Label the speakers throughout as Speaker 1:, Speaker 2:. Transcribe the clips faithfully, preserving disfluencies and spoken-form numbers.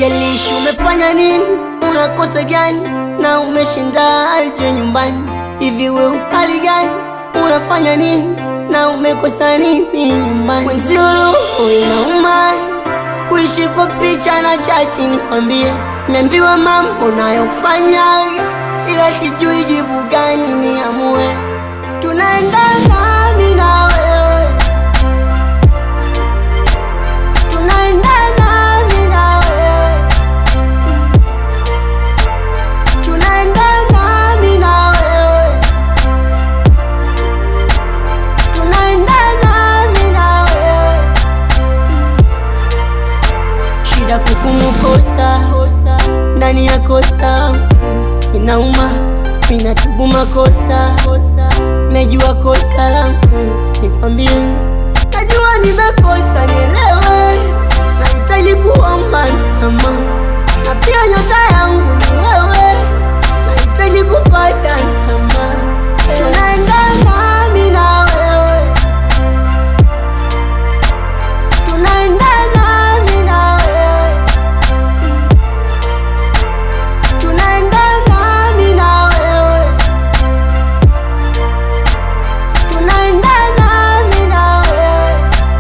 Speaker 1: haijalishi umefanya nini, unakosa gani na umeshindaje nyumbani. Hivi wewe hali gani, unafanya nini na umekosa nini nyumbani? Mwenzio roho inauma kuishi kwa picha na chati. Nikwambie, niambiwa mambo nayofanya, ila sijui jibu gani niamue. Tunaendana mimi na wewe, tunaendana mimi na wewe, tunaendana mimi na wewe, tunaendana mimi na wewe. Shida kukumukosa ndani ya kosa inauma, minatubu makosa, najua kosa langu. Nikwambie, najua nimekosa, nielewe, nahitaji kuomba msamaha. Na pia nyota yangu ni wewe, nahitaji kupata msamaha. Tunaendana mimi na wewe, tunaendana mimi na wewe, tunaendana mimi na wewe, tunaendana mimi na wewe.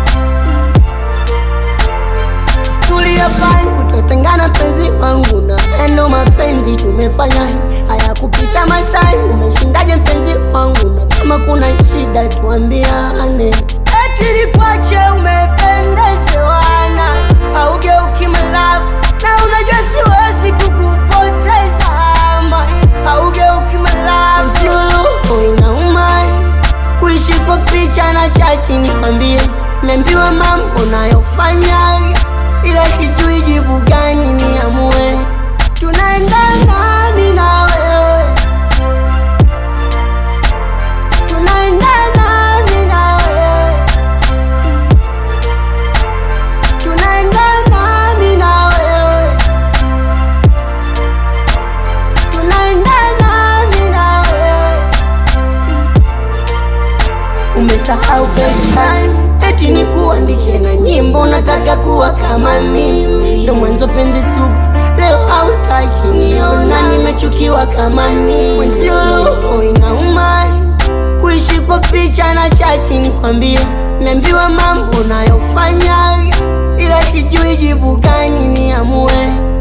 Speaker 1: Stuli ya pani kutotengana penzi wangu na endo mapenzi tumefanya haya kupita masai. Umeshindaje mpenzi wangu, na kama kuna shida tuambiane. Eti nikwache umependezewana, haugeuki my love, na unajua siwezi kukupoteza ama haugeuki my love. Sio roho inauma kuishi kwa picha na chati. Nikwambie, niambiwa mambo nayofanya, ila sijui jibu gani niamue. Tunaendana mimi na wewe, tunaendana mimi na wewe, tunaendana mimi na wewe, tunaendana mimi na wewe. Umesahau FaceTime, eti nikuandikie na nyimbo, nataka kuwa kama mimi. Ndo mwanzo penzi sugu, leo hautaki niona, nimechukiwa kama mimi. Mwenzio roho inauma kuishi kwa picha na chati. Nikwambie, niambiwa mambo nayofanya, ila sijui jibu gani niamue.